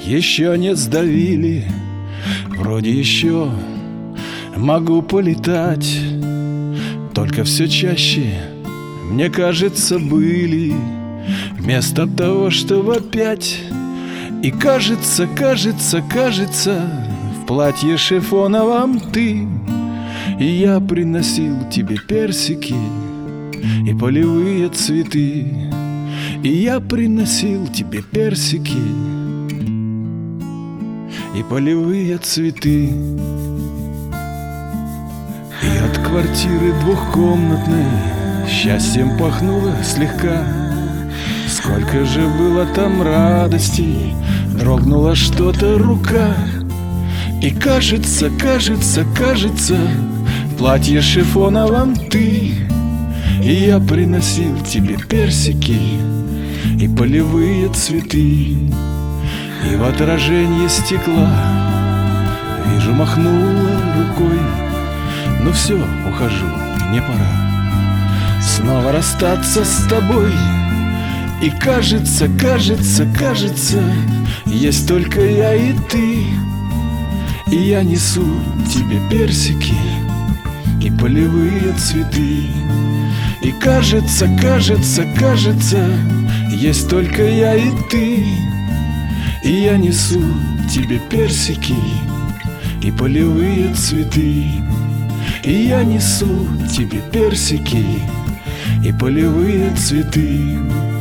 еще не сдавили, вроде еще могу полетать. Только все чаще, мне кажется, были вместо того, чтобы опять. И кажется, в платье шифоновом ты. И я приносил тебе персики и полевые цветы. И я приносил тебе персики и полевые цветы. И от квартиры двухкомнатной счастьем пахнуло слегка. Сколько же было там радости, дрогнула что-то рука. И кажется, в платье шифоновом ты. И я приносил тебе персики и полевые цветы. И в отражении стекла вижу, махнула рукой. Ну все, ухожу, мне пора снова расстаться с тобой. И кажется, есть только я и ты. И я несу тебе персики и полевые цветы. И кажется, есть только я и ты. И я несу тебе персики и полевые цветы. И я несу тебе персики и полевые цветы.